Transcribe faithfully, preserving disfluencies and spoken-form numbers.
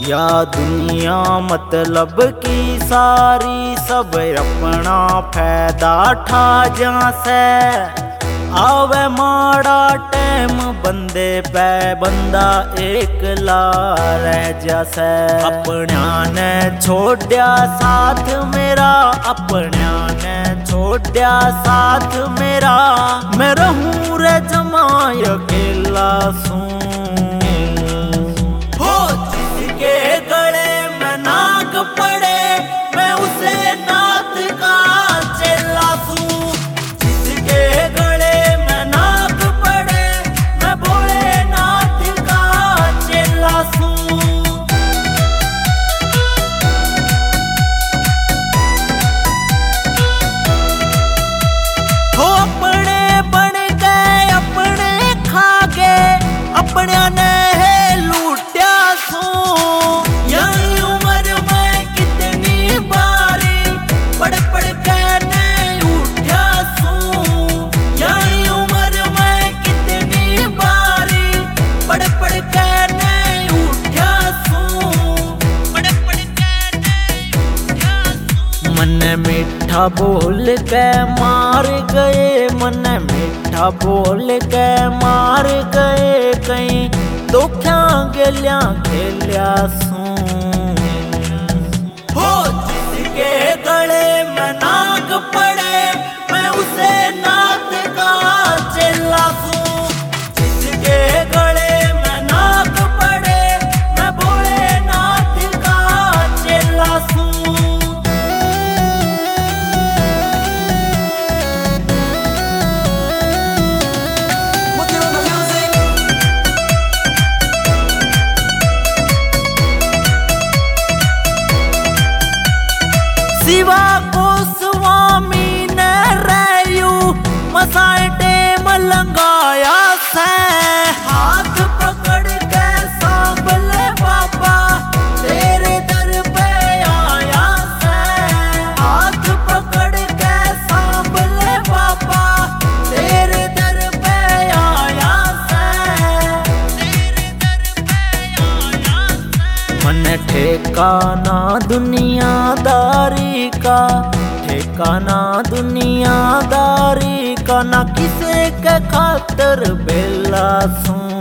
या दुनिया मतलब की सारी सब अपना फायदा ठा जा से। आवे माड़ा टैम बंदे पे बंदा एक ला रह जैसे। अपना ने छोड़या साथ मेरा, अपना ने छोड़या साथ मेरा, मैं रहूं रे जमा अकेला सूं। हो जिसके गले में नाग पड़े मैं उसे नाथ का चेला सूं। जिसके गले में नाग पड़े मैं भोलेनाथ का चेला सूं। हो अपने बन गए अपने खा गए, अपने ने लूटिया सूं। यही उम्र में कितनी बारी पढ़ पढ़ के नहीं उठा सूं। यही उम्र में कितनी बारी पढ़ पढ़ के नहीं उठा सूं। पढ़ पढ़ के नहीं उठा सूं। मन मीठा बोल के मार गए, मन मीठा बोल के मार गए, कहीं दुखिया गलियां खेलिया सूं। हो जिसके गले में नाग पड़े मैं उसे नाथ का चेला सूं। जिसके गले में नाग पड़े मैं भोलेनाथ का चेला सूं। शिवा गोस्वामी ने रयू मसाए टेम लंगाया से। हाथ पकड़ के सांभले बाबा तेरे दर पे आया से। हाथ पकड़ के सांभले बाबा तेरे दर पे आया से। तेरे दर पे आया से। मन ठेकाना दुनियादारी का, ठेकाना दुनियादारी का, ना किसे के खातर बेला सूं।